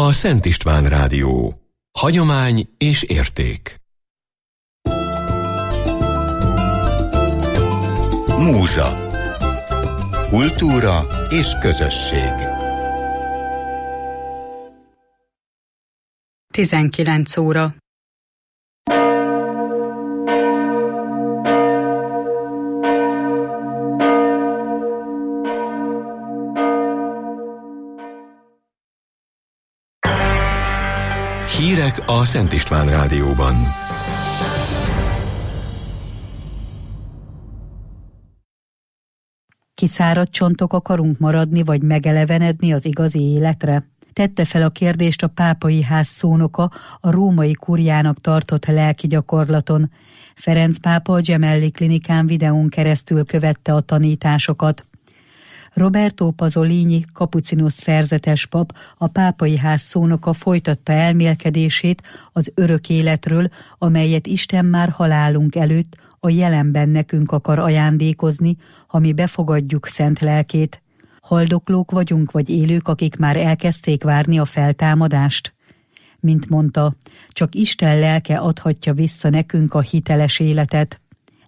a Szent István Rádió. Hagyomány és érték. Múzsa. Kultúra és közösség. 19 óra. Hírek a Szent István Rádióban. Kiszáradt csontok akarunk maradni, vagy megelevenedni az igazi életre? Tette fel a kérdést a pápai ház szónoka a római kuriának tartott lelki gyakorlaton. Ferenc pápa a Gemelli klinikán videón keresztül követte a tanításokat. Roberto Pasolini, kapucinusz szerzetes pap, a pápai ház szónoka folytatta elmélkedését az örök életről, amelyet Isten már halálunk előtt a jelenben nekünk akar ajándékozni, ha mi befogadjuk szent lelkét. Haldoklók vagyunk, vagy élők, akik már elkezdték várni a feltámadást? Mint mondta, csak Isten lelke adhatja vissza nekünk a hiteles életet.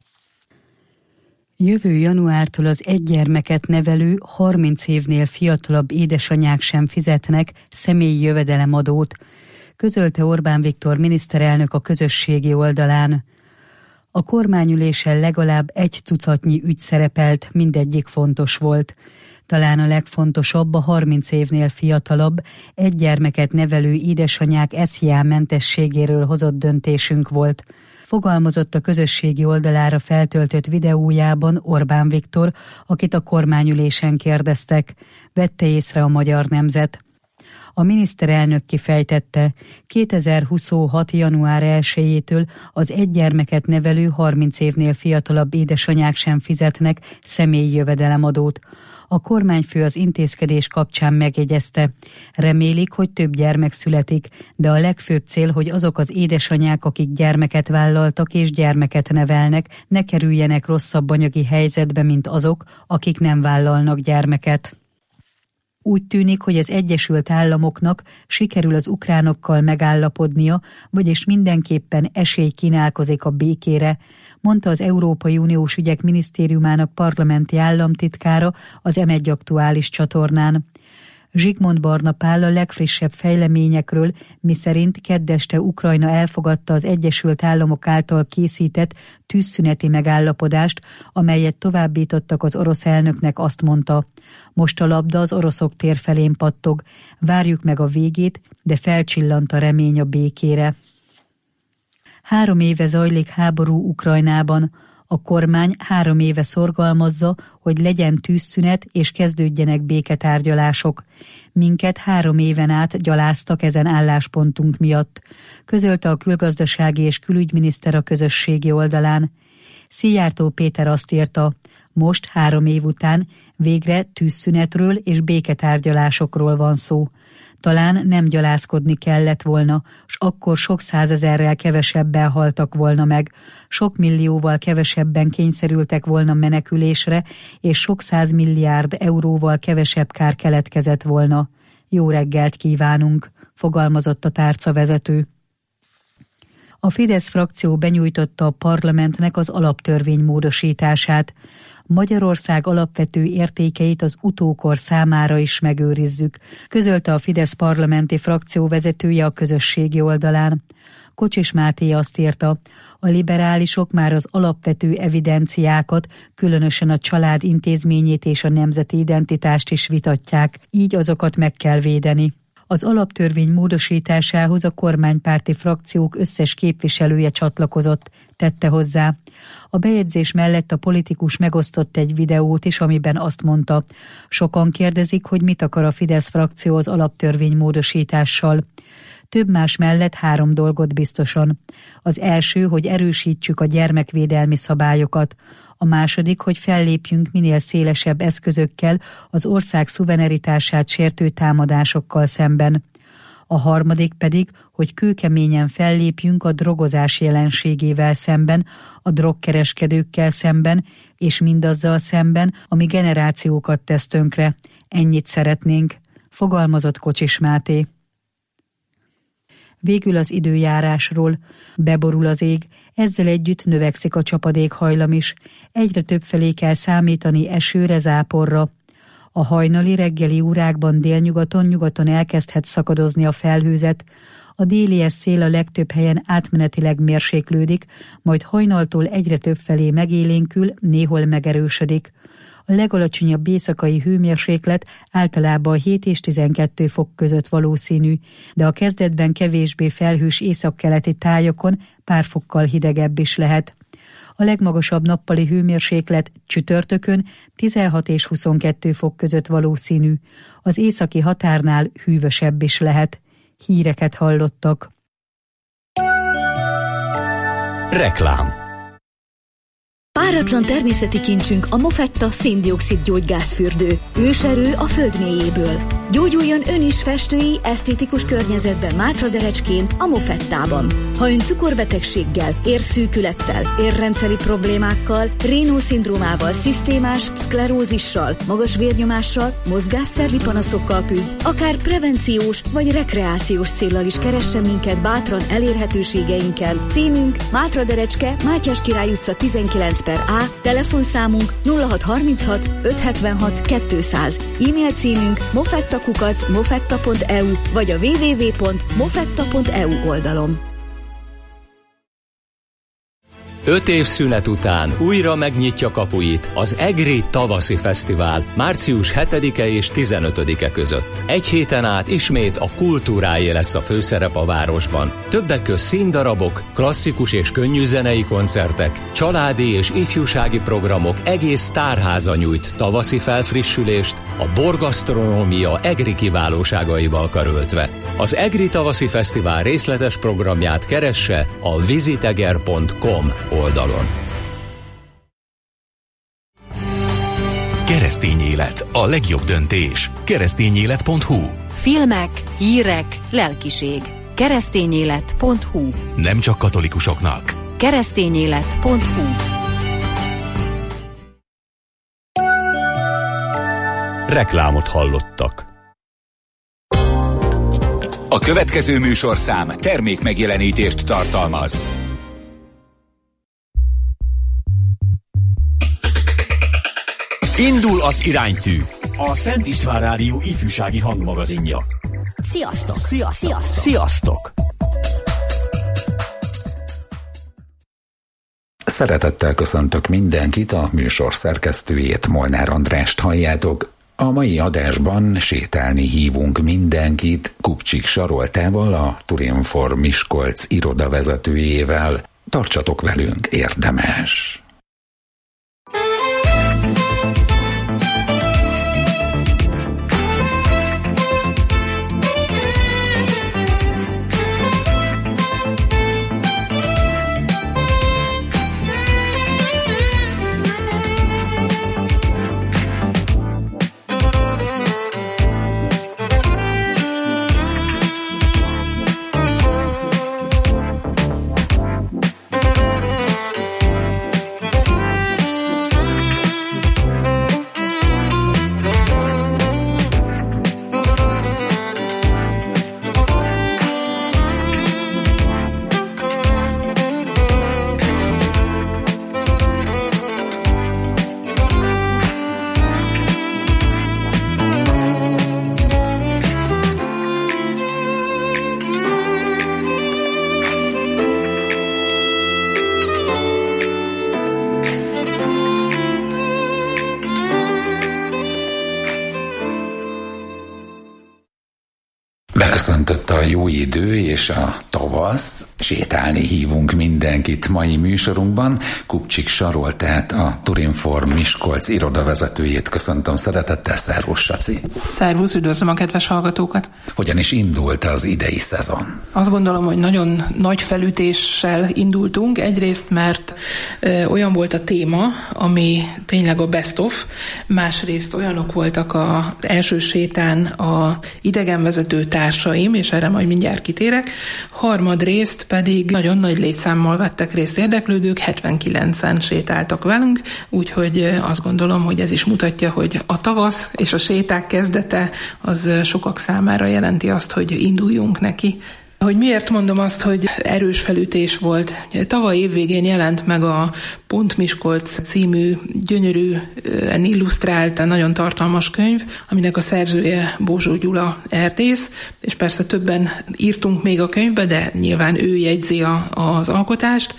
Jövő januártól az egy gyermeket nevelő, 30 évnél fiatalabb édesanyák sem fizetnek személyi jövedelemadót, közölte Orbán Viktor miniszterelnök a közösségi oldalán. A kormányülésen legalább 1 tucatnyi ügy szerepelt, mindegyik fontos volt. Talán a legfontosabb a 30 évnél fiatalabb, egy gyermeket nevelő édesanyák SZIA-mentességéről hozott döntésünk volt. Fogalmazott a közösségi oldalára feltöltött videójában Orbán Viktor, akit a kormányülésen kérdeztek. Vette észre a magyar nemzet. A miniszterelnök kifejtette, 2026. január 1-től az egy gyermeket nevelő 30 évnél fiatalabb édesanyák sem fizetnek személyi jövedelemadót. A kormányfő az intézkedés kapcsán megjegyezte. Remélik, hogy több gyermek születik, de a legfőbb cél, hogy azok az édesanyák, akik gyermeket vállaltak és gyermeket nevelnek, ne kerüljenek rosszabb anyagi helyzetbe, mint azok, akik nem vállalnak gyermeket. Úgy tűnik, hogy az Egyesült Államoknak sikerül az ukránokkal megállapodnia, vagyis mindenképpen esély kínálkozik a békére, mondta az Európai Uniós Ügyek Minisztériumának parlamenti államtitkára az M1 aktuális csatornán. Zsigmond Barna Pál a legfrissebb fejleményekről, miszerint kedd este Ukrajna elfogadta az Egyesült Államok által készített tűzszüneti megállapodást, amelyet továbbítottak az orosz elnöknek, azt mondta. Most a labda az oroszok tér felén pattog. Várjuk meg a végét, de felcsillant a remény a békére. 3 éve zajlik háború Ukrajnában. A kormány 3 éve szorgalmazza, hogy legyen tűzszünet és kezdődjenek béketárgyalások. Minket 3 éven át gyaláztak ezen álláspontunk miatt, közölte a külgazdasági és külügyminiszter a közösségi oldalán. Szijjártó Péter azt írta, most 3 év után végre tűzszünetről és béketárgyalásokról van szó. Talán nem gyalázkodni kellett volna, s akkor sok százezerrel kevesebben haltak volna meg, sok millióval kevesebben kényszerültek volna menekülésre, és sok 100 milliárd euróval kevesebb kár keletkezett volna. Jó reggelt kívánunk, fogalmazott a tárcavezető. A Fidesz frakció benyújtotta a parlamentnek az alaptörvény módosítását. Magyarország alapvető értékeit az utókor számára is megőrizzük, közölte a Fidesz parlamenti frakció vezetője a közösségi oldalán. Kocsis Máté azt írta, a liberálisok már az alapvető evidenciákat, különösen a család intézményét és a nemzeti identitást is vitatják, így azokat meg kell védeni. Az alaptörvény módosításához a kormánypárti frakciók összes képviselője csatlakozott, tette hozzá. A bejegyzés mellett a politikus megosztott egy videót is, amiben azt mondta, sokan kérdezik, hogy mit akar a Fidesz frakció az alaptörvény módosítással. Több más mellett 3 dolgot biztosan. Az első, hogy erősítsük a gyermekvédelmi szabályokat. A második, hogy fellépjünk minél szélesebb eszközökkel az ország szuverenitását sértő támadásokkal szemben. A harmadik pedig, hogy kőkeményen fellépjünk a drogozás jelenségével szemben, a drogkereskedőkkel szemben, és mindazzal szemben, ami generációkat tesz tönkre. Ennyit szeretnénk, fogalmazott Kocsis Máté. Végül az időjárásról. Beborul az ég, ezzel együtt növekszik a csapadékhajlam is. Egyre többfelé kell számítani esőre, záporra. A hajnali reggeli órákban délnyugaton elkezdhet szakadozni a felhőzet. A délies szél a legtöbb helyen átmenetileg mérséklődik, majd hajnaltól egyre többfelé megélénkül, néhol megerősödik. A legalacsonyabb éjszakai hőmérséklet általában 7 és 12 fok között valószínű, de a kezdetben kevésbé felhős északkeleti tájakon pár fokkal hidegebb is lehet. A legmagasabb nappali hőmérséklet csütörtökön 16 és 22 fok között valószínű, az északi határnál hűvösebb is lehet. Híreket hallottak. Reklám. Páratlan természeti kincsünk a Mofetta szén-dioxid gyógygázfürdő. Őserő a föld mélyéből. Gyógyuljon ön is festői, esztétikus környezetben Mátraderecskén, a Mofettában. Ha ön cukorbetegséggel, érszűkülettel, érrendszeri problémákkal, Raynaud-szindrómával, szisztémás szklerózissal, magas vérnyomással, mozgásszervi panaszokkal küzd, akár prevenciós vagy rekreációs céllal is keressen minket bátran elérhetőségeinken. Címünk Mátraderecske, Mátyás Király utca 19/A, telefonszámunk 0636 576 200, e-mail címünk mofetta@mofetta.eu vagy a www.mofetta.eu oldalon. 5 év szünet után újra megnyitja kapuit az EGRI Tavaszi Fesztivál március 7-e és 15-e között. Egy héten át ismét a kultúráé lesz a főszerep a városban. Többek közt színdarabok, klasszikus és könnyű zenei koncertek, családi és ifjúsági programok, egész sztárháza nyújt tavaszi felfrissülést, a borgasztronómia EGRI kiválóságaival karöltve. Az EGRI Tavaszi Fesztivál részletes programját keresse a visiteger.com oldalon. Keresztény élet, a legjobb döntés. Keresztényélet.hu. Filmek, hírek, lelkiség. Keresztényélet.hu. Nem csak katolikusoknak. Keresztényélet.hu. Reklámot hallottak. A következő műsorszám termékmegjelenítést tartalmaz. Indul az iránytű. A Szent István Rádió ifjúsági hangmagazinja. Sziasztok! Sziasztok! Szeretettel köszöntök mindenkit, a műsor szerkesztőjét, Molnár Andrást halljátok. A mai adásban sétálni hívunk mindenkit Kupcsik Saroltával, a Turinform Miskolc irodavezetőjével. Tartsatok velünk, érdemes! Beköszöntött a jó idő és a tavasz. Sétálni hívunk mindenkit mai műsorunkban. Kupcsik Saroltát, a Turinform Miskolc irodavezetőjét köszöntöm szeretettel. Szervusz, Saci! Szervusz, üdvözlöm a kedves hallgatókat! Hogyan is indult az idei szezon? Azt gondolom, hogy nagyon nagy felütéssel indultunk. Egyrészt, mert olyan volt a téma, ami tényleg a best of. Másrészt olyanok voltak az első sétán a idegenvezető társaim, és erre majd mindjárt kitérek. Harmadrészt pedig nagyon nagy létszámmal vettek részt érdeklődők, 79-en sétáltak velünk, úgyhogy azt gondolom, hogy ez is mutatja, hogy a tavasz és a séták kezdete az sokak számára jelenti azt, hogy induljunk neki. Hogy miért mondom azt, hogy erős felütés volt? Tavaly évvégén jelent meg a Pont Miskolc című gyönyörűen illusztrált, nagyon tartalmas könyv, aminek a szerzője Bózsó Gyula erdész, és persze többen írtunk még a könyvbe, de nyilván ő jegyzi az alkotást,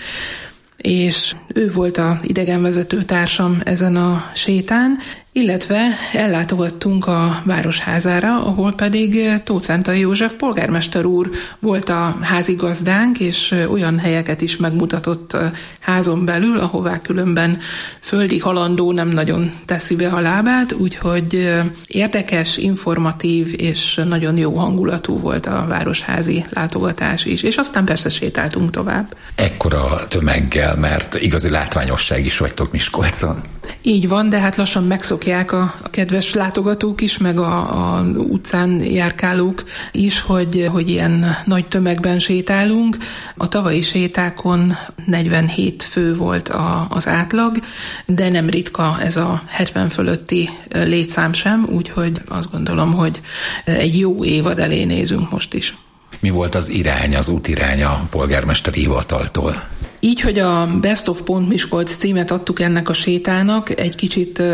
és ő volt az idegenvezető társam ezen a sétán, illetve ellátogattunk a Városházára, ahol pedig Tóth Szentai József polgármester úr volt a házigazdánk, és olyan helyeket is megmutatott házon belül, ahová különben földi halandó nem nagyon teszi be a lábát, úgyhogy érdekes, informatív és nagyon jó hangulatú volt a városházi látogatás is, és aztán persze sétáltunk tovább. Ekkora tömeggel, mert igazi látványosság is vagytok Miskolcon. Így van, de hát lassan megszokják a kedves látogatók is, meg a utcán járkálók is, hogy ilyen nagy tömegben sétálunk. A tavalyi sétákon 47 fő volt az átlag, de nem ritka ez a 70 fölötti létszám sem, úgyhogy azt gondolom, hogy egy jó évad elé nézünk most is. Mi volt az irány, az útirány a polgármesteri hivataltól? Így, hogy a Best of Pont Miskolc címet adtuk ennek a sétának, egy kicsit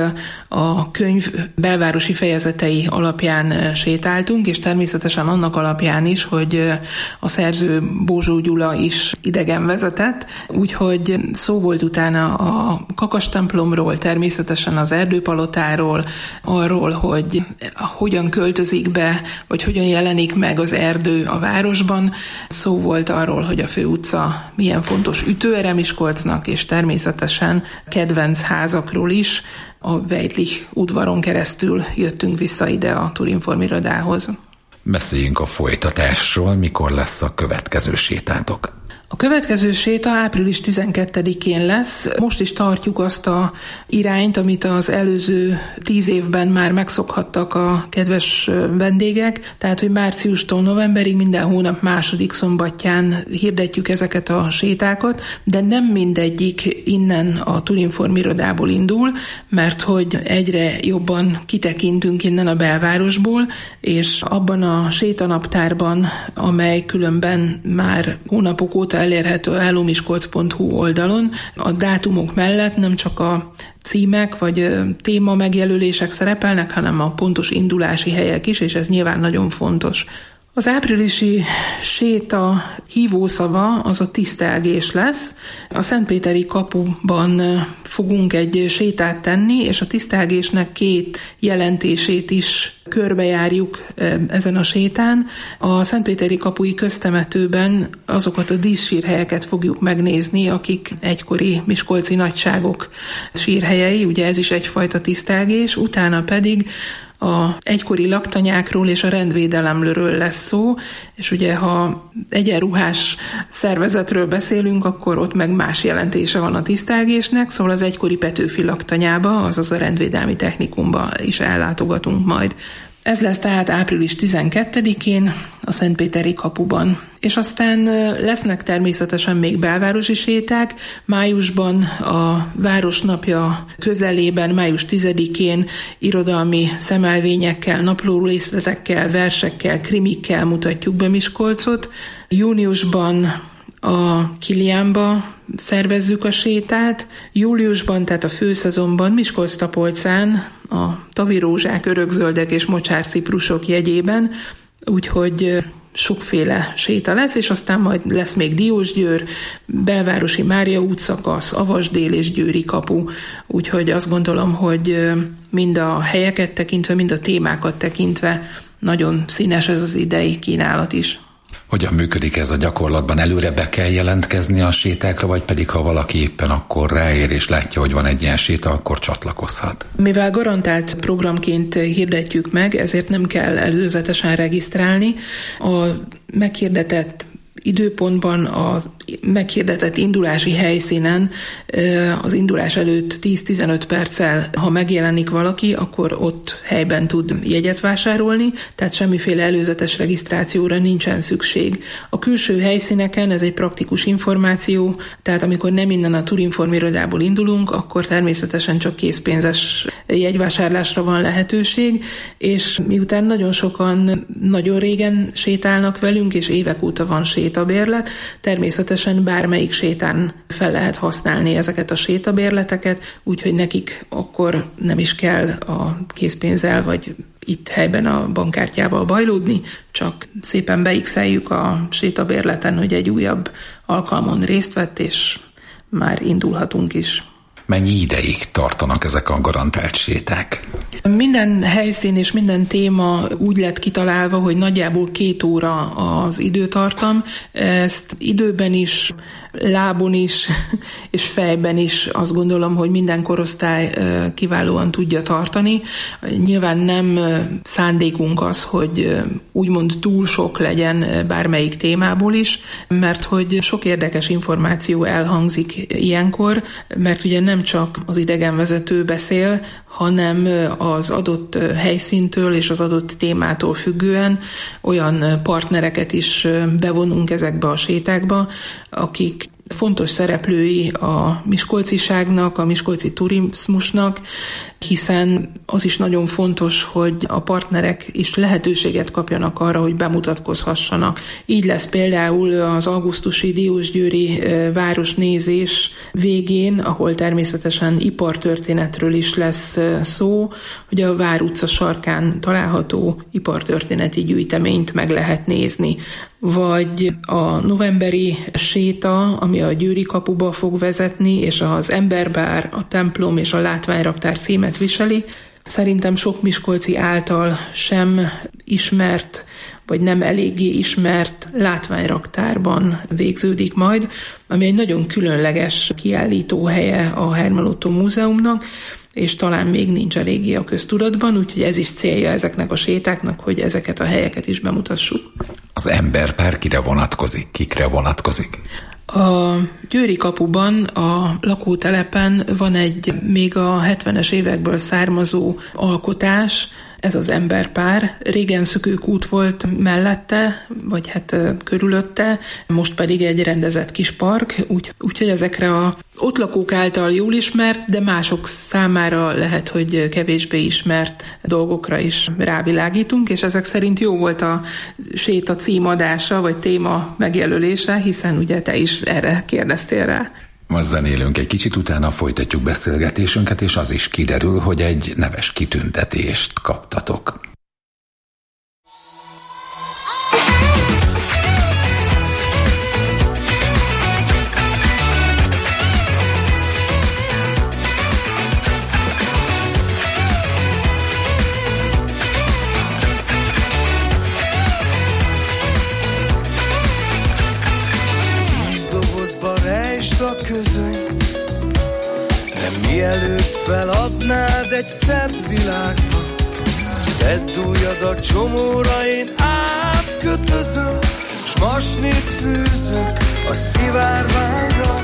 a könyv belvárosi fejezetei alapján sétáltunk, és természetesen annak alapján is, hogy a szerző Bózsó Gyula is idegen vezetett, úgyhogy szó volt utána a Kakastemplomról, természetesen az Erdőpalotáról, arról, hogy hogyan költözik be, vagy hogyan jelenik meg az erdő a városban. Szó volt arról, hogy a főutca milyen fontos ütőere Miskolcnak, és természetesen kedvenc házakról is. A Weidlich udvaron keresztül jöttünk vissza ide a Turinform irodához. Beszéljünk a folytatásról, mikor lesz a következő sétátok? A következő séta április 12-én lesz. Most is tartjuk azt a irányt, amit az előző 10 évben már megszokhattak a kedves vendégek, tehát hogy márciustól novemberig minden hónap második szombatján hirdetjük ezeket a sétákat, de nem mindegyik innen a Turinform irodából indul, mert hogy egyre jobban kitekintünk innen a belvárosból, és abban a sétanaptárban, amely különben már hónapok óta elérhető hellomiskolc.hu oldalon, a dátumok mellett nem csak a címek vagy téma megjelölések szerepelnek, hanem a pontos indulási helyek is, és ez nyilván nagyon fontos. Az áprilisi séta hívószava az a tisztelgés lesz. A Szentpéteri kapuban fogunk egy sétát tenni, és a tisztelgésnek 2 jelentését is körbejárjuk ezen a sétán. A Szentpéteri kapui köztemetőben azokat a díszsírhelyeket fogjuk megnézni, akik egykori miskolci nagyságok sírhelyei, ugye ez is egyfajta tisztelgés, utána pedig a egykori laktanyákról és a rendvédelemről lesz szó, és ugye ha egyenruhás szervezetről beszélünk, akkor ott meg más jelentése van a tisztelgésnek, szóval az egykori Petőfi laktanyába, azaz a rendvédelmi technikumba is ellátogatunk majd. Ez lesz tehát április 12-én a Szentpéteri kapuban. És aztán lesznek természetesen még belvárosi séták. Májusban a Városnapja közelében, május 10-én irodalmi szemelvényekkel, naplórészletekkel, versekkel, krimikkel mutatjuk be Miskolcot. Júniusban a Kiliánba szervezzük a sétát. Júliusban, tehát a főszezonban Miskolc-Tapolcán a tavirózsák, örökzöldek és mocsárciprusok jegyében, úgyhogy sokféle séta lesz, és aztán majd lesz még Diósgyőr, belvárosi Mária útszakasz, Avasdél és Győri kapu, úgyhogy azt gondolom, hogy mind a helyeket tekintve, mind a témákat tekintve nagyon színes ez az idei kínálat is. Hogyan működik ez a gyakorlatban? Előre be kell jelentkezni a sétákra, vagy pedig ha valaki éppen akkor ráér és látja, hogy van egy ilyen séta, akkor csatlakozhat? Mivel garantált programként hirdetjük meg, ezért nem kell előzetesen regisztrálni. A meghirdetett időpontban a meghirdetett indulási helyszínen az indulás előtt 10-15 perccel, ha megjelenik valaki, akkor ott helyben tud jegyet vásárolni, tehát semmiféle előzetes regisztrációra nincsen szükség. A külső helyszíneken ez egy praktikus információ, tehát amikor nem innen a Turinform irodából indulunk, akkor természetesen csak készpénzes jegyvásárlásra van lehetőség, és miután nagyon sokan nagyon régen sétálnak velünk, és évek óta van sétabérlet, természetesen bármelyik sétán fel lehet használni ezeket a sétabérleteket, úgyhogy nekik akkor nem is kell a készpénzzel vagy itt helyben a bankkártyával bajlódni, csak szépen beixeljük a sétabérleten, hogy egy újabb alkalmon részt vett, és már indulhatunk is. Mennyi ideig tartanak ezek a garantált séták? Minden helyszín és minden téma úgy lett kitalálva, hogy nagyjából 2 óra az időtartam. Ezt időben is, lábon is és fejben is azt gondolom, hogy minden korosztály kiválóan tudja tartani. Nyilván nem szándékunk az, hogy úgymond túl sok legyen bármelyik témából is, mert hogy sok érdekes információ elhangzik ilyenkor, mert ugye nem csak az idegenvezető beszél, hanem az adott helyszíntől és az adott témától függően olyan partnereket is bevonunk ezekbe a sétákba, akik fontos szereplői a miskolciságnak, a miskolci turizmusnak, hiszen az is nagyon fontos, hogy a partnerek is lehetőséget kapjanak arra, hogy bemutatkozhassanak. Így lesz például az augusztusi diósgyőri városnézés végén, ahol természetesen ipartörténetről is lesz szó, hogy a Vár utca sarkán található ipartörténeti gyűjteményt meg lehet nézni. Vagy a novemberi séta, ami a Győri kapuba fog vezetni, és az Emberbár, a templom és a látványraktár címet viseli. Szerintem sok miskolci által sem ismert, vagy nem eléggé ismert látványraktárban végződik majd, ami egy nagyon különleges kiállítóhelye a Hermann Ottó Múzeumnak, és talán még nincs eléggé a köztudatban, úgyhogy ez is célja ezeknek a sétáknak, hogy ezeket a helyeket is bemutassuk. Az Emberpár kire vonatkozik, kikre vonatkozik? A Győri kapuban, a lakótelepen van egy még a 70-es évekből származó alkotás, ez az Emberpár. Régen szökőkút volt mellette, vagy hát körülötte, most pedig egy rendezett kis park, úgyhogy ezekre a ott lakók által jól ismert, de mások számára lehet, hogy kevésbé ismert dolgokra is rávilágítunk, és ezek szerint jó volt a séta címadása, vagy téma megjelölése, hiszen ugye te is erre kérdeztél rá. Most zenélünk egy kicsit, utána folytatjuk beszélgetésünket, és az is kiderül, hogy egy neves kitüntetést kaptatok. A közöny, de mielőtt feladnád egy szebb világba, tedd ujjad a csomóra, én átkötözöm, s masnit fűzök a szivárványra.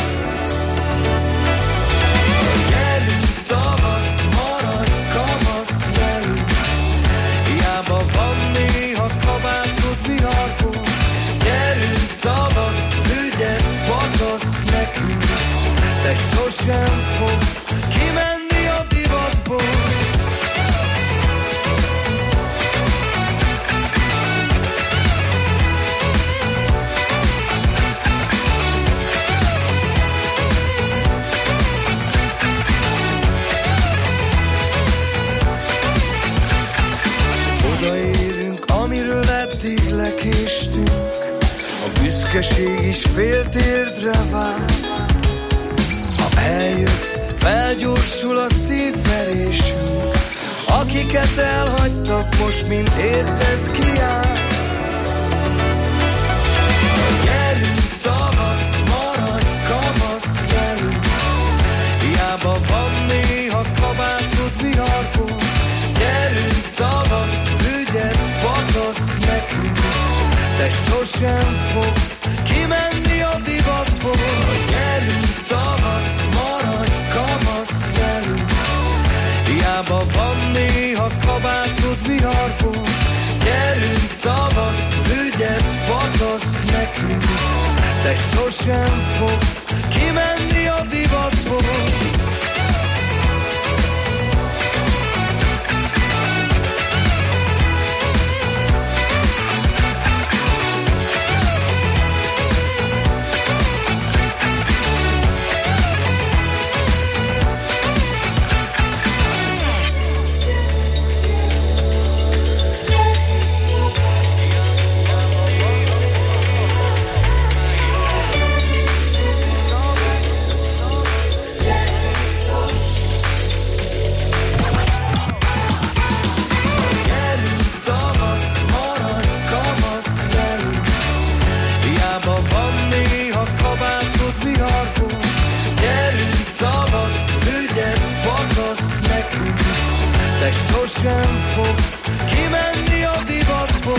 Gyerünk, tavasz, maradj kamasz velünk, hiába van néha kabátod viharból. Gyerünk, tavasz, ügyet fakasz nekünk, te sosem fogsz kimenni a divatból. Odaérünk, amiről eddig lekéstünk, a büszkeség is féltérdre vált. Ha eljössz, felgyorsul a szívverésünk, akiket elhagytak, most mind érted kiállt. Gyerünk, tavasz, maradj kamasz velünk, hiába van néha kabátod viharból. Gyerünk, tavasz, ügyet fakasz nekünk, te sosem sosem fogsz kimenni a divatból. Gyerünk tavasz, maradj kamasz velünk, hiába van néha kabátod viharból. Gyerünk tavasz, ügyet fakasz nekünk, te sosem fogsz kimenni a divatból. Te sosem fogsz kimenni a divatból.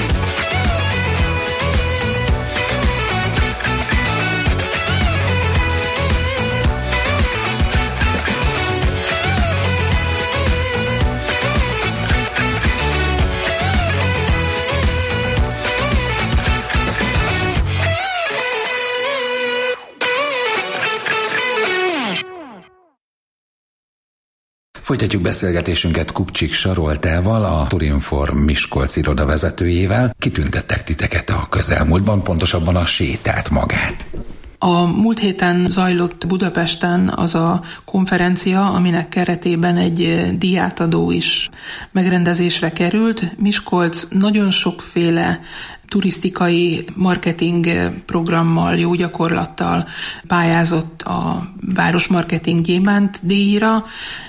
Folytatjuk beszélgetésünket Kupcsik Saroltával, a Turinform Miskolc iroda vezetőjével. Kitüntettek titeket a közelmúltban, pontosabban a sétát magát. A múlt héten zajlott Budapesten az a konferencia, aminek keretében egy díjátadó is megrendezésre került. Miskolc nagyon sokféle turisztikai marketing programmal, jó gyakorlattal pályázott a Városmarketing Gyémánt díjra,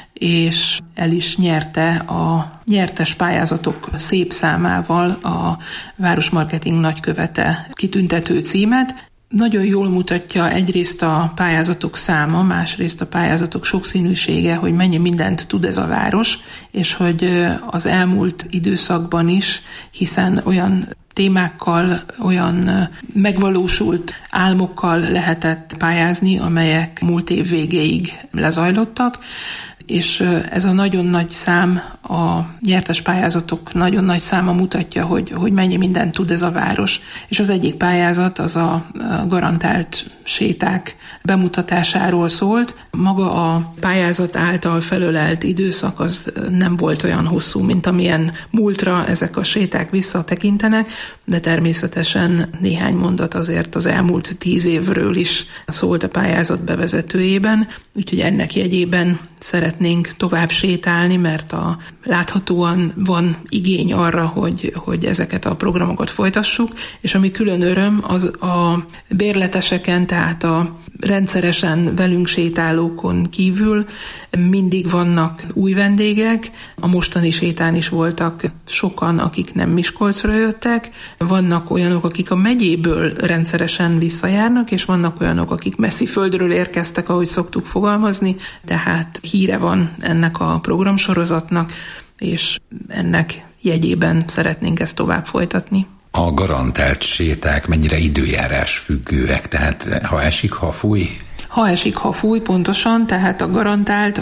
és el is nyerte a nyertes pályázatok szép számával a Városmarketing nagykövete kitüntető címet. Nagyon jól mutatja egyrészt a pályázatok száma, másrészt a pályázatok sokszínűsége, hogy mennyi mindent tud ez a város, és hogy az elmúlt időszakban is, hiszen olyan témákkal, olyan megvalósult álmokkal lehetett pályázni, amelyek múlt év végéig lezajlottak, és ez a nagyon nagy szám, a nyertes pályázatok nagyon nagy száma mutatja, hogy mennyi mindent tud ez a város. És az egyik pályázat az a garantált séták bemutatásáról szólt. Maga a pályázat által felölelt időszak az nem volt olyan hosszú, mint amilyen múltra ezek a séták visszatekintenek, de természetesen néhány mondat azért az elmúlt 10 évről is szólt a pályázat bevezetőjében, úgyhogy ennek jegyében szeretnénk tovább sétálni, mert láthatóan van igény arra, hogy ezeket a programokat folytassuk, és ami külön öröm, az a bérleteseken, tehát a rendszeresen velünk sétálókon kívül mindig vannak új vendégek. A mostani sétán is voltak sokan, akik nem Miskolcra jöttek, vannak olyanok, akik a megyéből rendszeresen visszajárnak, és vannak olyanok, akik messzi földről érkeztek, ahogy szoktuk fogalmazni, tehát híre van ennek a programsorozatnak, és ennek jegyében szeretnénk ezt tovább folytatni. A garantált séták mennyire időjárás függőek, tehát ha esik, ha fúj? Ha esik, ha fúj, pontosan, tehát a garantált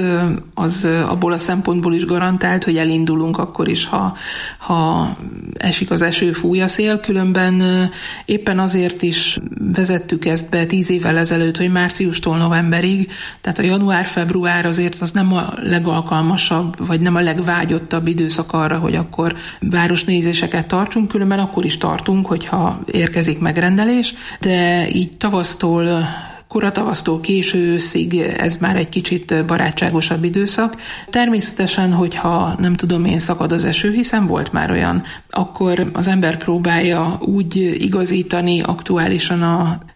az abból a szempontból is garantált, hogy elindulunk akkor is, ha esik az eső, fúj a szél, különben éppen azért is vezettük ezt be 10 évvel ezelőtt, hogy márciustól novemberig, tehát a január-február azért az nem a legalkalmasabb, vagy nem a legvágyottabb időszak arra, hogy akkor városnézéseket tartsunk, különben akkor is tartunk, hogyha érkezik megrendelés, de így koratavasztól késő őszig ez már egy kicsit barátságosabb időszak. Természetesen, hogyha nem tudom én, szakad az eső, hiszen volt már olyan, akkor az ember próbálja úgy igazítani aktuálisan a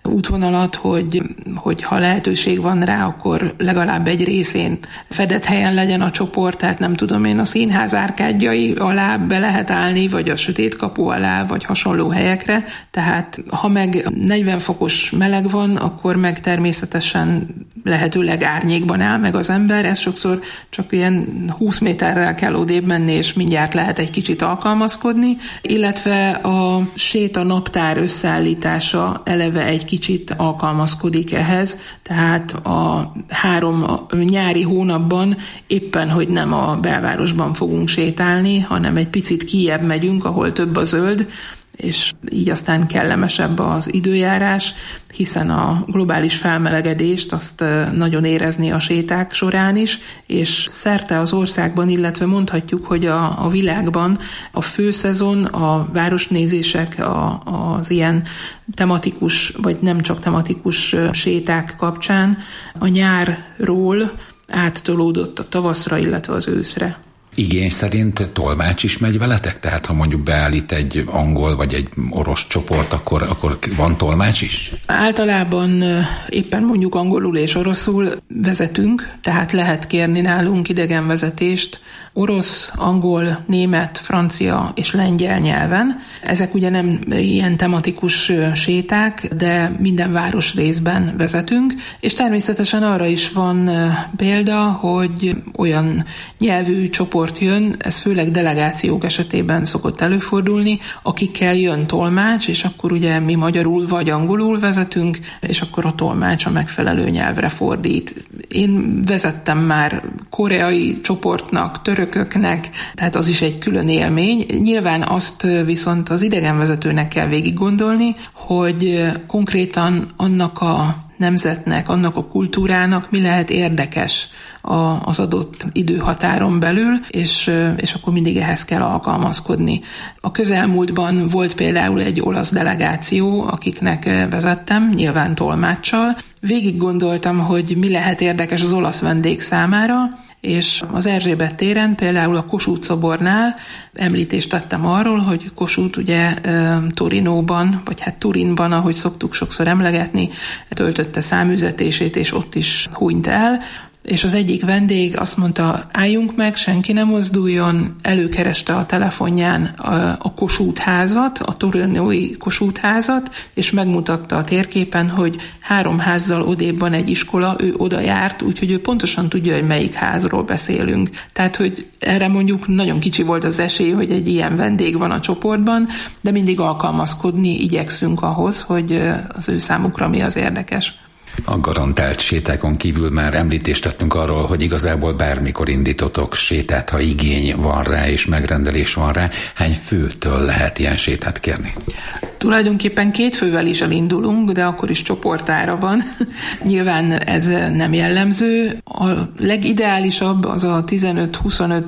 útvonalat, hogy ha lehetőség van rá, akkor legalább egy részén fedett helyen legyen a csoport, tehát nem tudom én, a színház árkádjai alá be lehet állni, vagy a sötét kapu alá, vagy hasonló helyekre. Tehát ha meg 40 fokos meleg van, akkor meg természetesen lehetőleg árnyékban áll meg az ember. Ez sokszor csak ilyen 20 méterrel kell odébb menni, és mindjárt lehet egy kicsit alkalmazkodni, illetve a séta naptár összeállítása eleve egy kicsit alkalmazkodik ehhez, tehát a 3 nyári hónapban éppen, hogy nem a belvárosban fogunk sétálni, hanem egy picit kijjebb megyünk, ahol több a zöld, és így aztán kellemesebb az időjárás, hiszen a globális felmelegedést azt nagyon érezni a séták során is, és szerte az országban, illetve mondhatjuk, hogy a világban a főszezon, a városnézések, az ilyen tematikus, vagy nem csak tematikus séták kapcsán a nyárról áttolódott a tavaszra, illetve az őszre. Igény szerint tolmács is megy veletek? Tehát ha mondjuk beállít egy angol vagy egy orosz csoport, akkor van tolmács is? Általában éppen mondjuk angolul és oroszul vezetünk, tehát lehet kérni nálunk idegenvezetést orosz, angol, német, francia és lengyel nyelven. Ezek ugye nem ilyen tematikus séták, de minden városrészben vezetünk, és természetesen arra is van példa, hogy olyan nyelvű csoport jön, ez főleg delegációk esetében szokott előfordulni, akikkel jön tolmács, és akkor ugye mi magyarul vagy angolul vezetünk, és akkor a tolmács a megfelelő nyelvre fordít. Én vezettem már koreai csoportnak, törököknek, tehát az is egy külön élmény. Nyilván azt viszont az idegenvezetőnek kell végig gondolni, hogy konkrétan annak a nemzetnek, annak a kultúrának mi lehet érdekes az adott időhatáron belül, és akkor mindig ehhez kell alkalmazkodni. A közelmúltban volt például egy olasz delegáció, akiknek vezettem, nyilván tolmáccsal. Végig gondoltam, hogy mi lehet érdekes az olasz vendég számára, és az Erzsébet téren, például a Kossuth szobornál említést tettem arról, hogy Kossuth ugye Torinóban, vagy hát Turinban, ahogy szoktuk sokszor emlegetni, töltötte száműzetését, és ott is hunyt el, és az egyik vendég azt mondta, álljunk meg, senki nem mozduljon, előkereste a telefonján a Kossuth házat, a torinói Kossuth házat, és megmutatta a térképen, hogy 3 házzal odébb van egy iskola, ő oda járt, úgyhogy ő pontosan tudja, hogy melyik házról beszélünk. Tehát, hogy erre mondjuk nagyon kicsi volt az esély, hogy egy ilyen vendég van a csoportban, de mindig alkalmazkodni igyekszünk ahhoz, hogy az ő számukra mi az érdekes. A garantált sétákon kívül már említést tettünk arról, hogy igazából bármikor indítotok sétát, ha igény van rá és megrendelés van rá. Hány főtől lehet ilyen sétát kérni? Tulajdonképpen 2 fővel is elindulunk, de akkor is csoportára van. Nyilván ez nem jellemző. A legideálisabb az a 15-25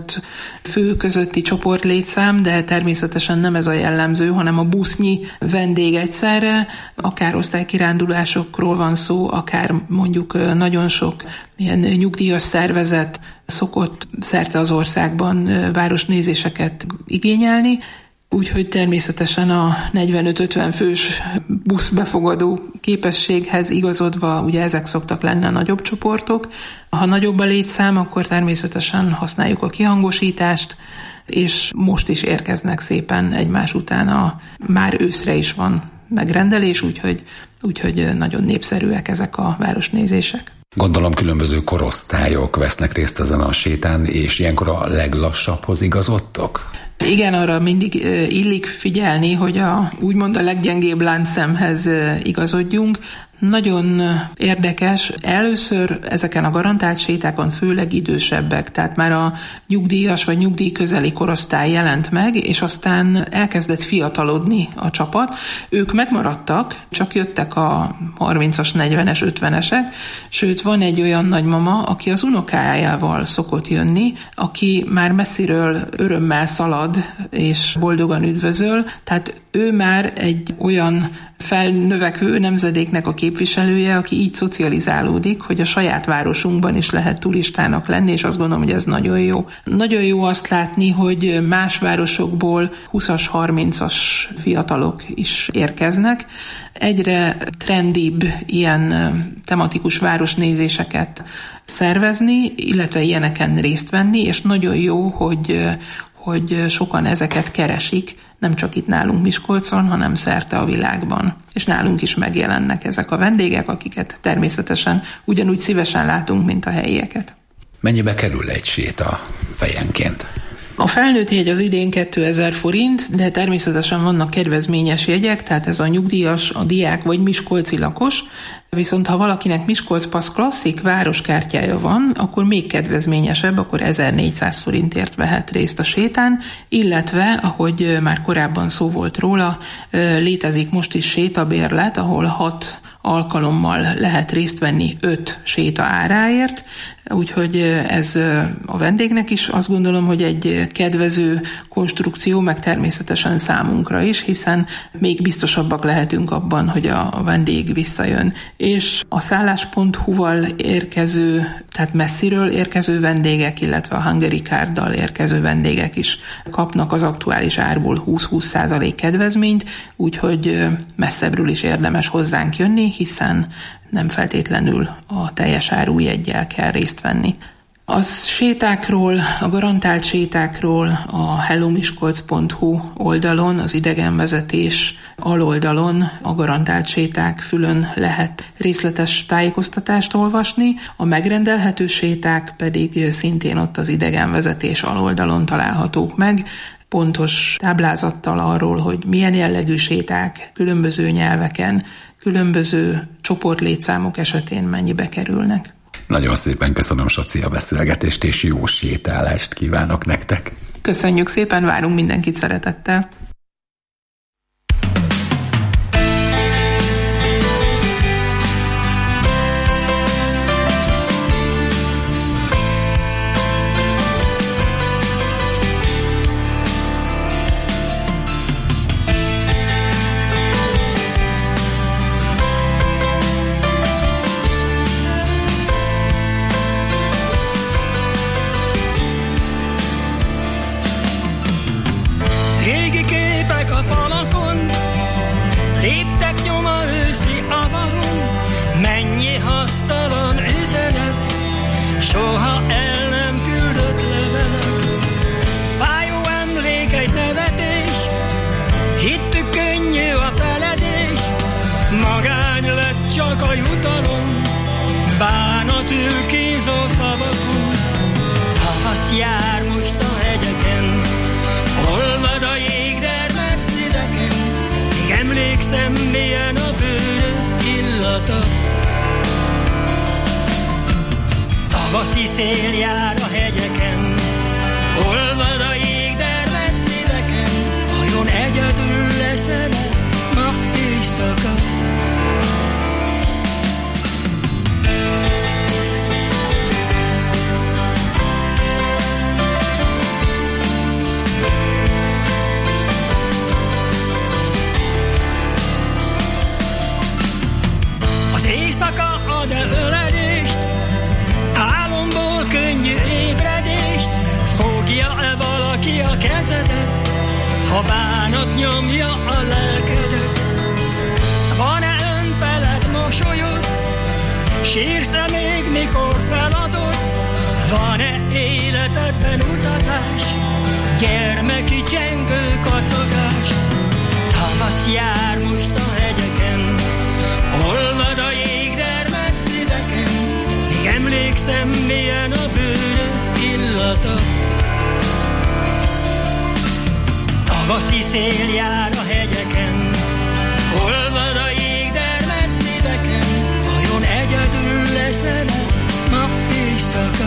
fő közötti csoportlétszám, de természetesen nem ez a jellemző, hanem a busznyi vendég egyszerre. Akár osztálykirándulásokról van szó, akár mondjuk nagyon sok ilyen nyugdíjas szervezet szokott szerte az országban városnézéseket igényelni. Úgyhogy természetesen a 45-50 fős buszbefogadó képességhez igazodva, ugye ezek szoktak lenni a nagyobb csoportok. Ha nagyobb a létszám, akkor természetesen használjuk a kihangosítást, és most is érkeznek szépen egymás után, már őszre is van megrendelés, úgyhogy nagyon népszerűek ezek a városnézések. Gondolom különböző korosztályok vesznek részt ezen a sétán, és ilyenkor a leglassabbhoz igazodtok? Igen, arra mindig illik figyelni, hogy úgymond a leggyengébb láncszemhez igazodjunk. Nagyon érdekes, először ezeken a garantált sétákon főleg idősebbek, tehát már a nyugdíjas vagy nyugdíj közeli korosztály jelent meg, és aztán elkezdett fiatalodni a csapat. Ők megmaradtak, csak jöttek a 30-as, 40-es, 50-esek, sőt van egy olyan nagymama, aki az unokájával szokott jönni, aki már messziről örömmel szalad és boldogan üdvözöl, tehát Ő már egy olyan felnövekvő nemzedéknek a képviselője, aki így szocializálódik, hogy a saját városunkban is lehet turistának lenni, és azt gondolom, hogy ez nagyon jó. Nagyon jó azt látni, hogy más városokból 20-as, 30-as fiatalok is érkeznek. Egyre trendibb ilyen tematikus városnézéseket szervezni, illetve ilyeneken részt venni, és nagyon jó, hogy sokan ezeket keresik, nem csak itt nálunk Miskolcon, hanem szerte a világban. És nálunk is megjelennek ezek a vendégek, akiket természetesen ugyanúgy szívesen látunk, mint a helyieket. Mennyibe kerül egy séta fejenként? A felnőtt jegy az idén 2000 forint, de természetesen vannak kedvezményes jegyek, tehát ez a nyugdíjas, a diák vagy miskolci lakos, viszont ha valakinek Miskolc Pass klasszik városkártyája van, akkor még kedvezményesebb, akkor 1400 forintért vehet részt a sétán, illetve, ahogy már korábban szó volt róla, létezik most is sétabérlet, ahol 6 alkalommal lehet részt venni 5 séta áráért, úgyhogy ez a vendégnek is azt gondolom, hogy egy kedvező konstrukció, meg természetesen számunkra is, hiszen még biztosabbak lehetünk abban, hogy a vendég visszajön. És a szállás.hu-val érkező, tehát messziről érkező vendégek, illetve a Hungary Carddal érkező vendégek is kapnak az aktuális árból 20% kedvezményt, úgyhogy messzebbről is érdemes hozzánk jönni, hiszen nem feltétlenül a teljes áru jeggyel kell részt venni. Az sétákról, a garantált sétákról a hellomiskolc.hu oldalon, az idegenvezetés aloldalon a garantált séták fülön lehet részletes tájékoztatást olvasni, a megrendelhető séták pedig szintén ott az idegenvezetés aloldalon találhatók meg, pontos táblázattal arról, hogy milyen jellegű séták, különböző nyelveken, különböző csoportlétszámok esetén mennyibe kerülnek. Nagyon szépen köszönöm, Saci, a beszélgetést, és jó sétálást kívánok nektek. Köszönjük szépen, várunk mindenkit szeretettel. Soha el nem küldött levelek, fájó emlék egy nevetés, hittük könnyű a feledés, magány lett csak a jutalom, bánatül kínzó szavakon. Tavasz jár most a hegyeken, olvad a jégdermed szideken, még emlékszem milyen a bőröd illata. Tavaszi szél jár a hegyeken, olvad a jégdermed szíveken, vajon egyedül leszel ma éjszaka? Az éjszaka ad-e öledést, álomból könnyű ébredést, fogja-e valaki a kezedet, ha bánat nyomja a lelkedet? Van-e önfeled mosolyod, sírsz-e még mikor feladod? Van-e életedben utazás, gyermeki csengő kacagás? Tavasz jár most a hegyeken, olvad a jégdermed szíveken, még emlékszem milyen a bőröd illata. Tavaszi szél jár a hegyeken, olvad a jégdermed szíveken, vajon egyedül leszel ma éjszaka?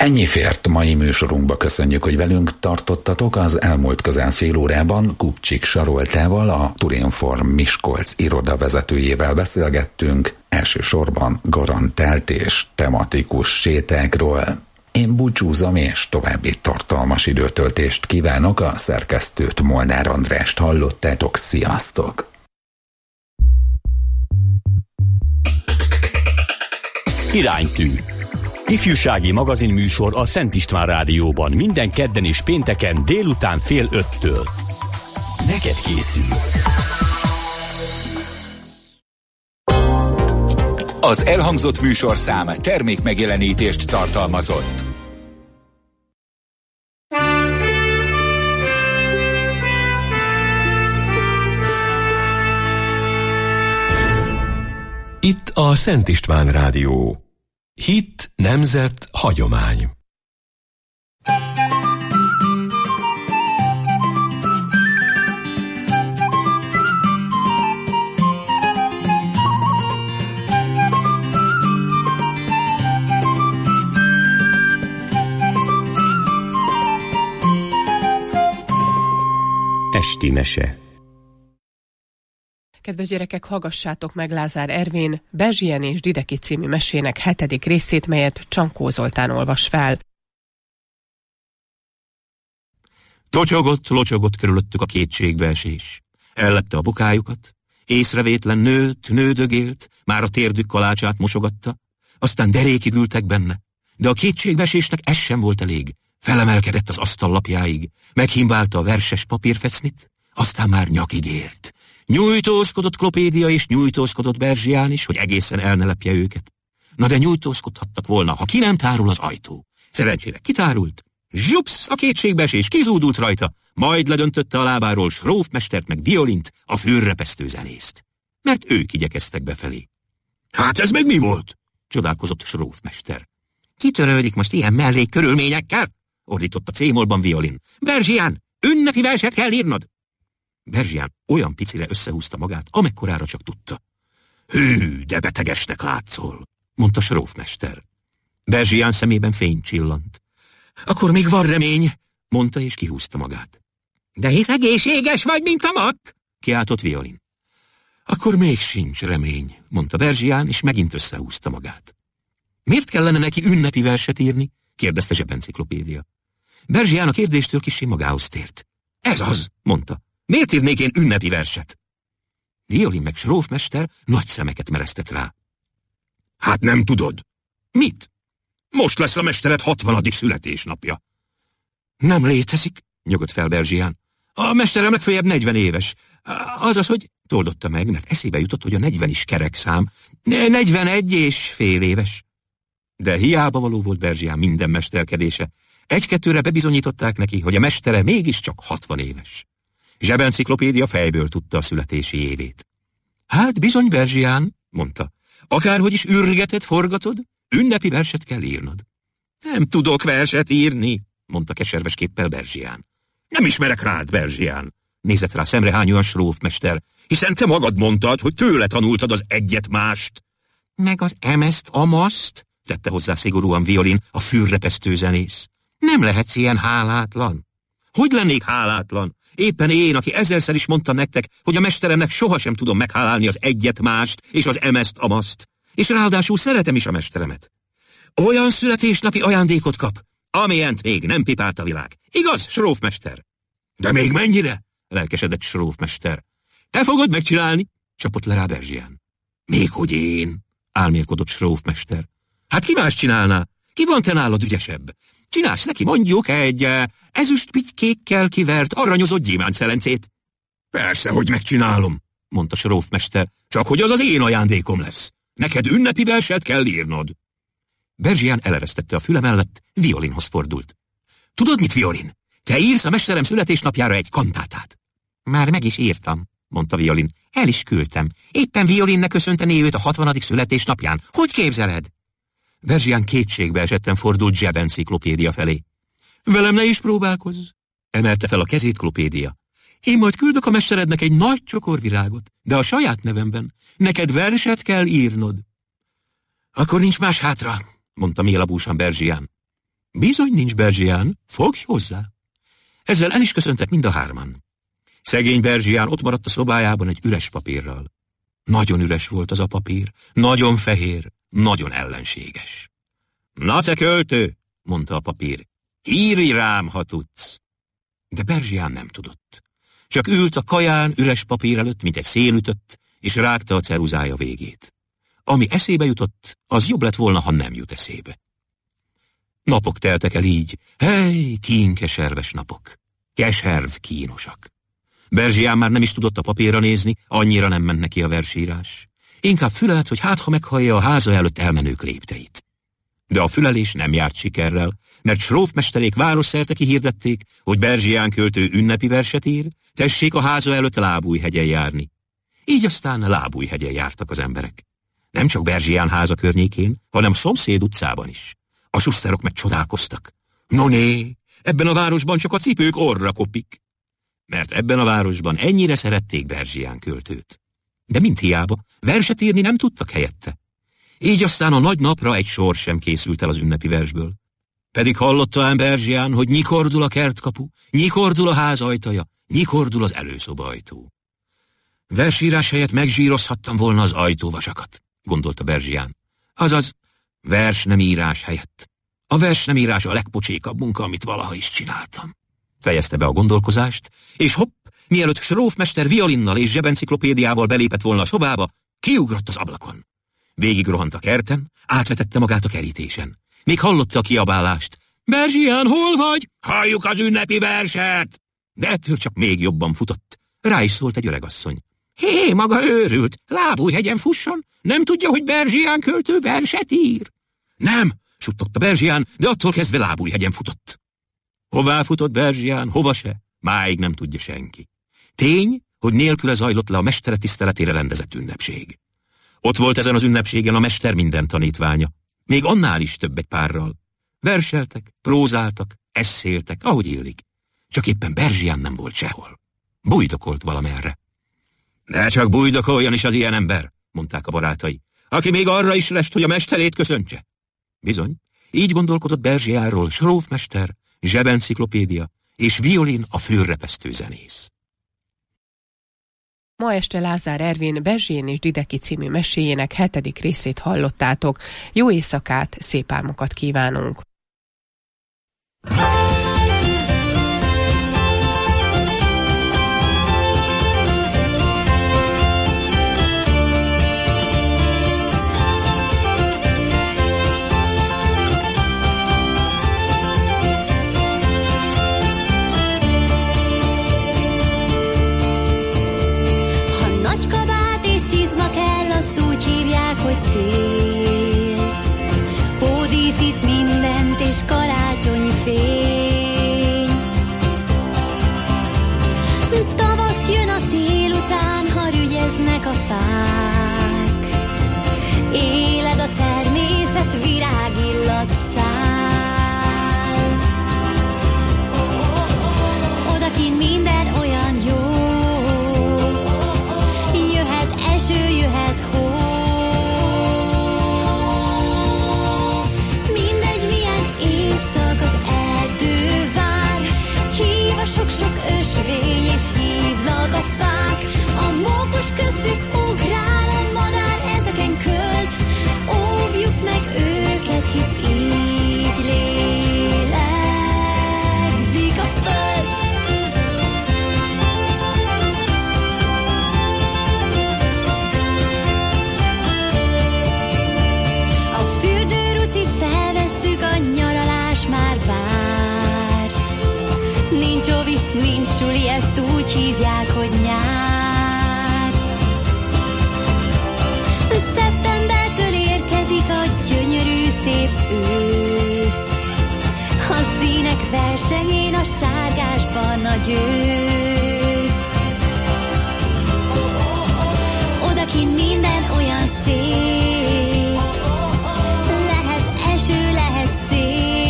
Ennyi fért mai műsorunkba, köszönjük, hogy velünk tartottatok. Az elmúlt közel fél órában Kupcsik Saroltával, a Turinform Miskolc irodavezetőjével beszélgettünk, elsősorban garantált és tematikus sétákról. Én búcsúzom, és további tartalmas időtöltést kívánok. A szerkesztőt, Molnár Andrást hallottátok, sziasztok! Iránytű. Ifjúsági magazinműsor a Szent István Rádióban minden kedden és pénteken délután 4:30. Neked készül. Az elhangzott műsorszám termékmegjelenítést tartalmazott. Itt a Szent István Rádió. Hit, nemzet, hagyomány. Esti mese. Kedves gyerekek, hallgassátok meg Lázár Ervin Bezsien és Dideki című mesének 7. részét, melyet Csankó Zoltán olvas fel. Locsogott körülöttük a kétségbeesés. Ellepte a bokájukat, észrevétlen nődögélt, már a térdük kalácsát mosogatta, aztán derékig ültek benne, de a kétségbeesésnek ez sem volt elég. Felemelkedett az asztallapjáig, meghimbálta a verses papírfecnit, aztán már nyakig ért. Nyújtózkodott Klopédia és nyújtózkodott Berzsián is, hogy egészen el ne lepje őket. Na de nyújtózkodhattak volna, ha ki nem tárul az ajtó. Szerencsére kitárult. Zsupsz, a kétségbeesés kizúdult rajta, majd ledöntötte a lábáról Srófmestert meg Violint, a fürrepesztő zenészt. Mert ők igyekeztek befelé. Hát ez meg mi volt? Csodálkozott Srófmester. Kitörődik most ilyen mellék körülményekkel? Ordított a cémolban Violin. Berzsián, ünnepi verset kell írnod. Berzsián olyan picire összehúzta magát, amekkorára csak tudta. Hű, de betegesnek látszol, mondta Srófmester. Berzsián szemében fény csillant. Akkor még van remény, mondta és kihúzta magát. De hisz egészséges vagy, mint a mak, kiáltott Violin. Akkor még sincs remény, mondta Berzsián, és megint összehúzta magát. Miért kellene neki ünnepi verset írni? Kérdezte Zsebenciklopédia. Berzsián a kérdéstől kissé magához tért. Ez az, mondta. Miért írnék én ünnepi verset? Violin meg Srófmester nagy szemeket meresztett rá. Hát nem tudod. Mit? Most lesz a mestered 60. születésnapja. Nem létezik, nyugodt fel Berzsián. A mesterem legfeljebb 40 éves. Azaz, hogy toldotta meg, mert eszébe jutott, hogy a 40 is kerek szám. 41 és fél éves. De hiába való volt Berzsián minden mesterkedése. Egy-kettőre bebizonyították neki, hogy a mestere mégiscsak 60 éves. Zsebenciklopédia fejből tudta a születési évét. Hát bizony, Berzsián, mondta, akárhogy is ürgetett, forgatod, ünnepi verset kell írnod. Nem tudok verset írni, mondta keserves képpel Berzsián. Nem ismerek rád, Berzsián, nézett rá szemrehányóan Srófmester, hiszen te magad mondtad, hogy tőle tanultad az egyet-mást. Meg az emeszt, amaszt, tette hozzá szigorúan Violin, a fürrepesztő zenész. Nem lehetsz ilyen hálátlan. Hogy lennék hálátlan? Éppen én, aki ezerszer is mondta nektek, hogy a mesteremnek sohasem tudom meghálálni az egyet-mást és az emeszt-amaszt. És ráadásul szeretem is a mesteremet. Olyan születésnapi ajándékot kap, amilyent még nem pipált a világ. Igaz, Srófmester? De még mennyire? Lelkesedett Srófmester. Te fogod megcsinálni? Csapott le rá Berzsián. Méghogy én? Álmélkodott Srófmester. Hát ki más csinálná? Ki van te nálad ügyesebb? Csinálsz neki mondjuk egy ezüstpitykékkel kivert, arranyozott gyémántszelencét. Persze, hogy megcsinálom, mondta Srófmester, csak hogy az az én ajándékom lesz. Neked ünnepi verset kell írnod. Berzsián eleresztette a füle mellett, Violinhoz fordult. Tudod mit, Violin? Te írsz a mesterem születésnapjára egy kantátát. Már meg is írtam, mondta Violin. El is küldtem. Éppen Violinnek köszönteni őt a 60. születésnapján. Hogy képzeled? Berzsián kétségbe esetten fordult Zsebenciklopédia felé. Velem ne is próbálkozz, emelte fel a kezét Klopédia. Én majd küldök a mesterednek egy nagy csokorvirágot, de a saját nevemben. Neked verset kell írnod. Akkor nincs más hátra, mondta mélabúsan Berzsián. Bizony nincs, Berzsián, fogj hozzá. Ezzel el is köszöntek mind a hárman. Szegény Berzsián ott maradt a szobájában egy üres papírral. Nagyon üres volt az a papír, nagyon fehér, nagyon ellenséges. Na te költő, mondta a papír, írj rám, ha tudsz. De Berzsián nem tudott. Csak ült a kaján üres papír előtt, mint egy szélütött, és rágta a ceruzája végét. Ami eszébe jutott, az jobb lett volna, ha nem jut eszébe. Napok teltek el így, hely, kínkeserves napok. Keserv kínosak. Berzsián már nem is tudott a papírra nézni, annyira nem ment neki a versírás. Inkább fülelt, hogy ha meghallja a háza előtt elmenők lépteit. De a fülelés nem járt sikerrel, mert srófmesterék városszerte kihirdették, hogy Berzsián költő ünnepi verset ír, tessék a háza előtt Lábújhegyen járni. Így aztán Lábújhegyen jártak az emberek. Nem csak Berzsián háza környékén, hanem szomszéd utcában is. A suszterok meg csodálkoztak. Noné, ebben a városban csak a cipők orra kopik. Mert ebben a városban ennyire szerették Berzsián költőt. De mint hiába, verset írni nem tudtak helyette. Így aztán a nagy napra egy sor sem készült el az ünnepi versből. Pedig hallotta ám Berzsián, hogy nyikordul a kertkapu, nyikordul a ház ajtaja, nyikordul az előszoba ajtó. Versírás helyett megzsírozhattam volna az ajtóvasakat, gondolta Berzsián. Azaz, vers nem írás helyett. A vers nem írás a legpocsékabb munka, amit valaha is csináltam. Fejezte be a gondolkozást, és hopp, mielőtt srófmester violinnal és zsebenciklopédiával belépett volna a szobába, kiugrott az ablakon. Végigrohant a kerten, átvetette magát a kerítésen. Még hallotta a kiabálást. Berzsián, hol vagy? Halljuk az ünnepi verset! De ettől csak még jobban futott. Rá is szólt egy öregasszony. Hé, maga őrült, Lábújhegyen fusson, nem tudja, hogy Berzsián költő verset ír? Nem, suttogta Berzsián, de attól kezdve Lábújhegyen futott. Hová futott Berzsián, hova se? Máig nem tudja senki. Tény, hogy nélküle zajlott le a mestere tiszteletére rendezett ünnepség. Ott volt ezen az ünnepségen a mester minden tanítványa, még annál is több egy párral. Verseltek, prózáltak, eszéltek, ahogy illik. Csak éppen Berzsián nem volt sehol. Bujdokolt valamerre. De csak bujdokoljon is az ilyen ember, mondták a barátai, aki még arra is lest, hogy a mesterét köszöntse. Bizony, így gondolkodott Berzsiánról srófmester, zsebenciklopédia és violin a főrepesztő zenész. Ma este Lázár Ervin Bezsén és Dideki című meséjének 7. részét hallottátok. Jó éjszakát, szép álmokat kívánunk! Hogy tél, hódíszít mindent és karácsonyi fény. Tavasz jön a tél után, ha rügyeznek a fák. Éled a természet, virágillat száll. Odakint minden olyan jó, jöhet eső, jöhet hó. Sok-sok ösvény és hívnak a fák, a mókus köztük ugrál, a madár ezeken költ, óvjuk meg őket, hisz így lélegzik a föld. A fürdőrucit felvesszük, a nyaralás már vár. Nincs ovi, nincs suli, ezt úgy hívják, hogy nyár. Szeptembertől érkezik a gyönyörű szép ősz. A színek versenyén a sárgás-barna győz. Odakint minden olyan szép, lehet eső, lehet szél.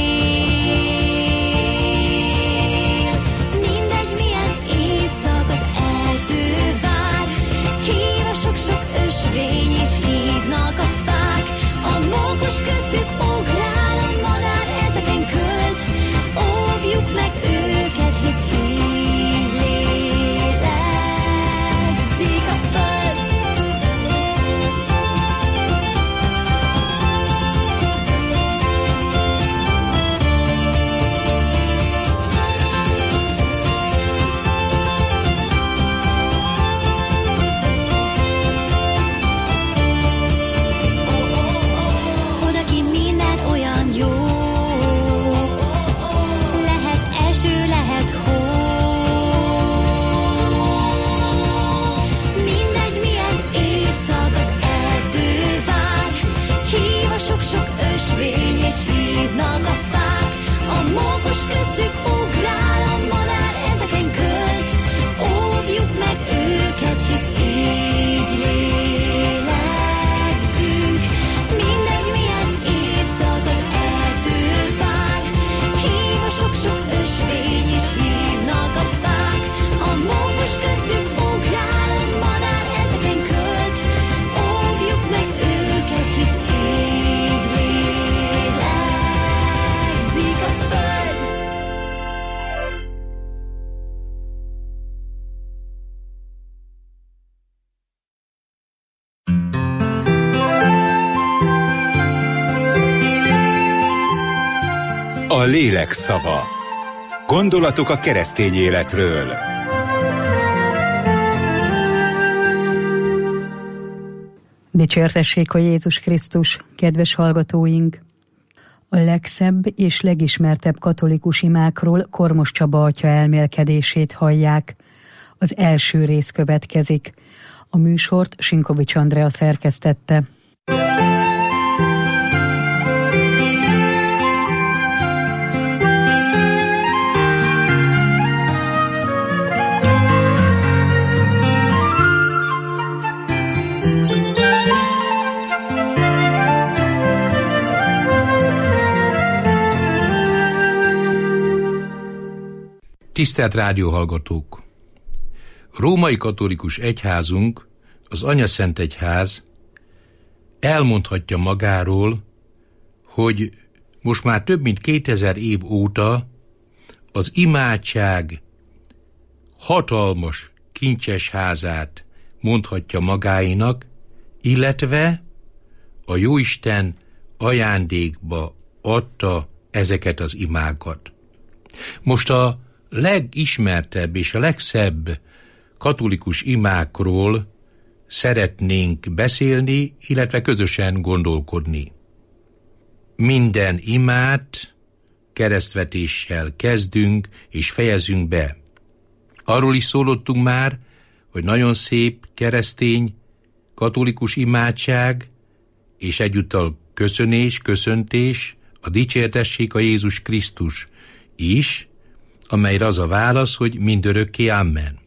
Sok ösvény és hívnak a fák, a mókus köztük ugrál, a madár ezeken költ. A lélek szava. Gondolatok a keresztény életről. Dicsértessék a Jézus Krisztus, kedves hallgatóink! A legszebb és legismertebb katolikus imákról Kormos Csaba atya elmélkedését hallják. Az első rész következik. A műsort Sinkovics Andrea szerkesztette. Tisztelt rádióhallgatók! Római katolikus egyházunk, az Anyaszentegyház elmondhatja magáról, hogy most már több mint 2000 év óta az imádság hatalmas, kincses házát mondhatja magáinak, illetve a Jóisten ajándékba adta ezeket az imákat. Most a legismertebb és a legszebb katolikus imákról szeretnénk beszélni, illetve közösen gondolkodni. Minden imát keresztvetéssel kezdünk és fejezünk be. Arról is szólottunk már, hogy nagyon szép keresztény katolikus imádság, és egyúttal köszönés, köszöntés, a dicsértessék a Jézus Krisztus is, amelyre az a válasz, hogy mindörökké amen.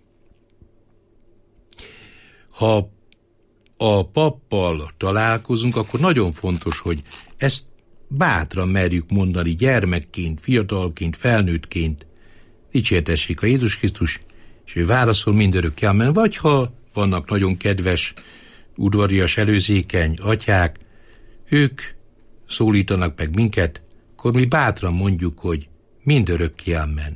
Ha a pappal találkozunk, akkor nagyon fontos, hogy ezt bátran merjük mondani gyermekként, fiatalként, felnőttként. Dicsértessék a Jézus Krisztus, és ő válaszol mindörökké amen. Vagy ha vannak nagyon kedves, udvarias, előzékeny atyák, ők szólítanak meg minket, akkor mi bátran mondjuk, hogy mindörökké amen.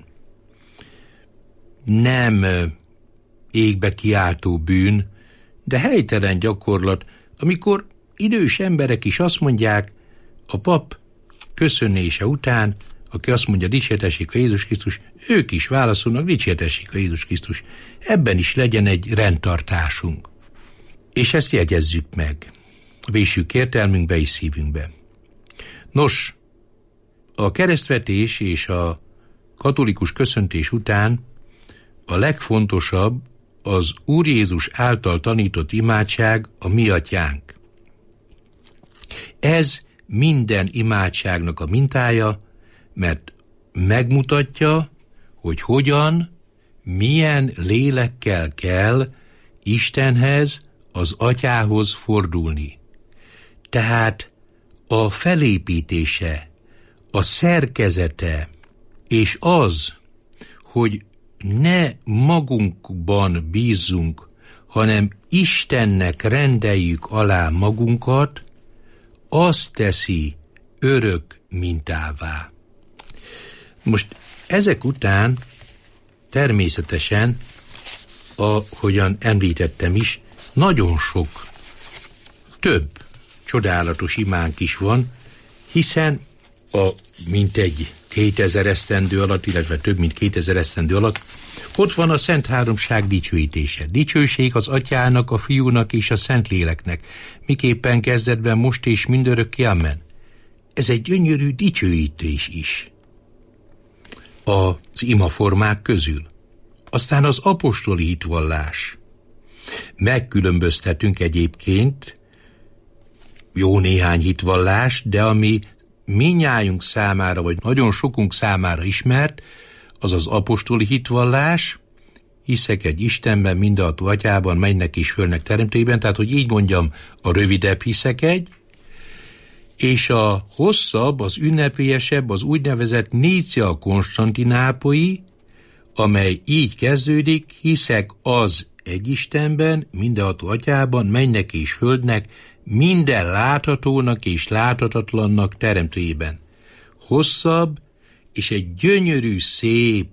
Nem égbe kiáltó bűn, de helytelen gyakorlat, amikor idős emberek is azt mondják, a pap köszönése után, aki azt mondja, dicsértessék a Jézus Krisztus, ők is válaszolnak, dicsértessék a Jézus Krisztus. Ebben is legyen egy rendtartásunk. És ezt jegyezzük meg. Vésjük értelmünkbe és szívünkbe. Nos, a keresztvetés és a katolikus köszöntés után a legfontosabb az Úr Jézus által tanított imádság, a Mi Atyánk. Ez minden imádságnak a mintája, mert megmutatja, hogy hogyan, milyen lélekkel kell Istenhez, az Atyához fordulni. Tehát a felépítése, a szerkezete, és az, hogy ne magunkban bízzunk, hanem Istennek rendeljük alá magunkat, azt teszi örök mintává. Most ezek után természetesen, ahogyan említettem is, nagyon sok, több csodálatos imánk is van, hiszen a mintegy 2000 esztendő alatt, illetve több mint 2000 esztendő alatt ott van a Szent Háromság dicsőítése. Dicsőség az Atyának, a Fiúnak és a Szentléleknek, miképpen kezdetben, most és mindörökké amen. Ez egy gyönyörű dicsőítés is az imaformák közül. Aztán az apostoli hitvallás. Megkülönböztetünk egyébként jó néhány hitvallás, de ami mindnyájunk számára, vagy nagyon sokunk számára ismert, az az apostoli hitvallás, hiszek egy Istenben, mindenható Atyában, mennek és fölnek teremtőjében, tehát, hogy így mondjam, a rövidebb hiszek egy, és a hosszabb, az ünnepélyesebb, az úgynevezett Nícia konstantinápolyi, amely így kezdődik, hiszek az egy Istenben, mindenható Atyában, mennek és földnek, minden láthatónak és láthatatlannak teremtőjében. Hosszabb, és egy gyönyörű, szép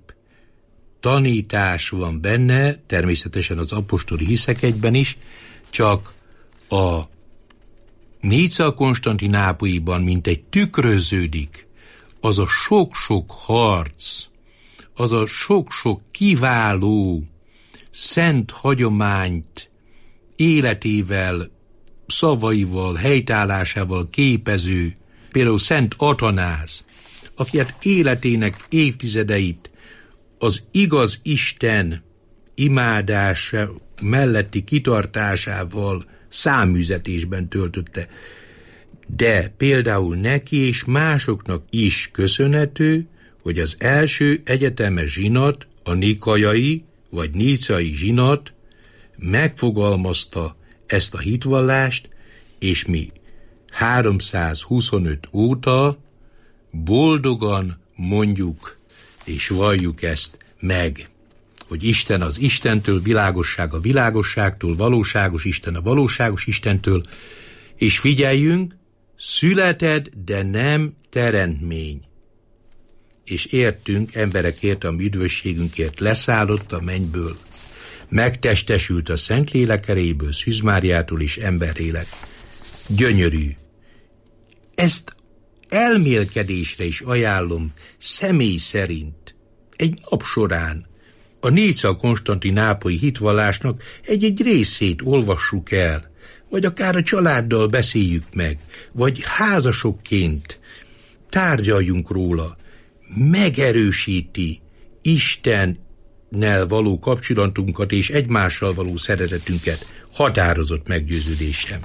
tanítás van benne, természetesen az apostoli hiszek egyben is, csak a Nícia konstantinápolyiban mint egy tükröződik az a sok-sok harc, az a sok-sok kiváló, szent hagyományt életével, szavaival, helytállásával képező, például Szent Atanáz, aki hát életének évtizedeit az igaz Isten imádása melletti kitartásával száműzetésben töltötte. De például neki és másoknak is köszönhető, hogy az első egyetemes zsinat, a nikaiai vagy níceai zsinat megfogalmazta ezt a hitvallást, és mi 325 óta boldogan mondjuk és valljuk ezt meg, hogy Isten az Istentől, világosság a világosságtól, valóságos Isten a valóságos Istentől, és figyeljünk, születed, de nem teremtmény. És értünk, emberekért, a mi üdvösségünkért leszállott a mennyből, megtestesült a Szentlélek erejéből, Szűz Máriától és emberélek. Gyönyörű. Ezt elmélkedésre is ajánlom személy szerint. Egy nap során a Níza-konstantinápolyi hitvallásnak egy-egy részét olvassuk el, vagy akár a családdal beszéljük meg, vagy házasokként tárgyaljunk róla. Megerősíti Istennel való kapcsolatunkat és egymással való szeretetünket. Határozott meggyőződésem.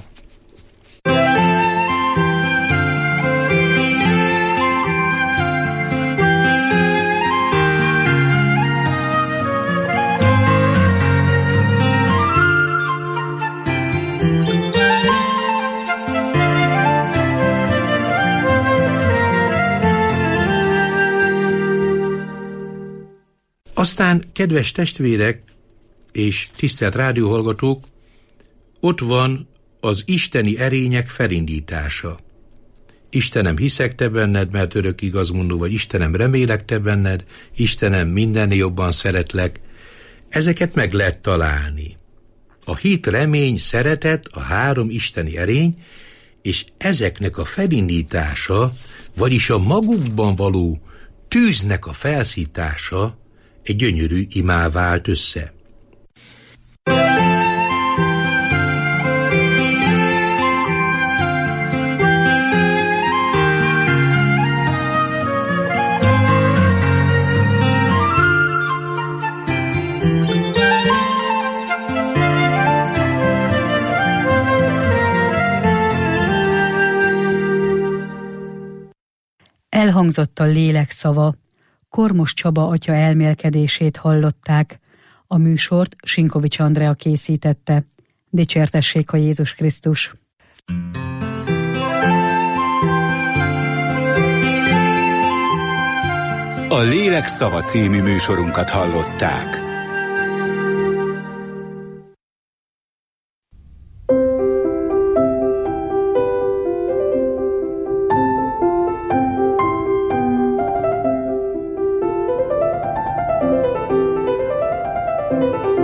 Aztán, kedves testvérek és tisztelt rádióhallgatók, ott van az isteni erények felindítása. Istenem, hiszek te benned, mert örök igazmondó vagy, Istenem, remélek te benned, Istenem, mindennél jobban szeretlek. Ezeket meg lehet találni. A hit, remény, szeretet, a három isteni erény, és ezeknek a felindítása, vagyis a magukban való tűznek a felszítása egy gyönyörű imá vált össze. Elhangzott a lélek szava. Kormos Csaba atya elmélkedését hallották. A műsort Sinkovics Andrea készítette. Dicsértessék a Jézus Krisztus! A Lélek szava című műsorunkat hallották. Thank you.